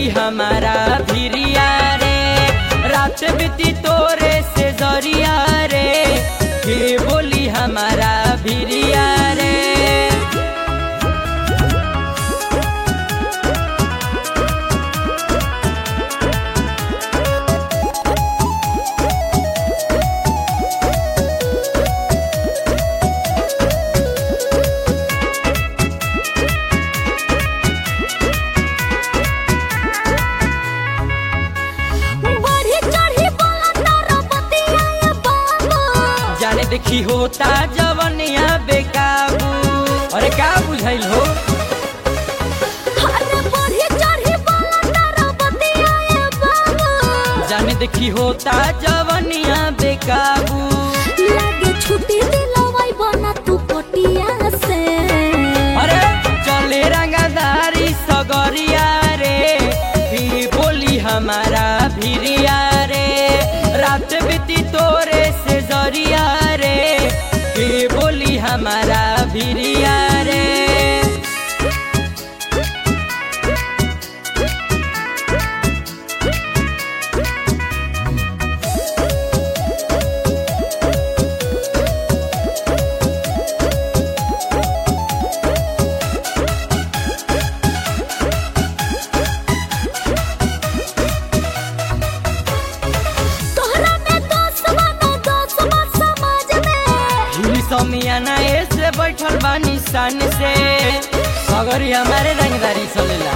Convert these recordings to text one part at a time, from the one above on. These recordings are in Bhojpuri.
हमारा भिरिया रे, रात बीती तोरे से जरिया रे, के बोली हमारा भिरिया रे। जाने देखी होता जवनिया बेकाबू, अरे का बुझाइल हो। जाने देखी होता जवनिया बेकाबू, लागे छुट्टी दिलवाई बना तू पटिया से। अरे चले रंगदारी सगरिया रे, भी बोली हमारा भिरिया रे, रात बीती तोरे से जरिया रे, भी बोली हमारा भिरिया रे। समियाना ऐसे बैठल बानी सन से, सगरी हमारे रंगदारी चलेला।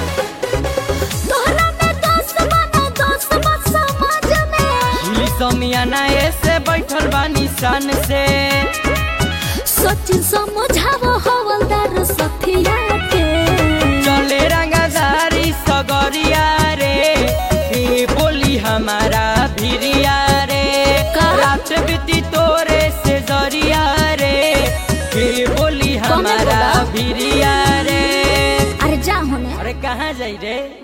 समियाना ऐसे बैठल बानी सन से, सचिन समझाव हवलदार सथिया के, चले रंगदारी सगरिया रे, के बोली हमारा भिरिया रे, रात बीती तोरे से जरिया रे, के बोली हमारा भिरिया रे। अरे जा होने, अरे कहाँ जाई रे।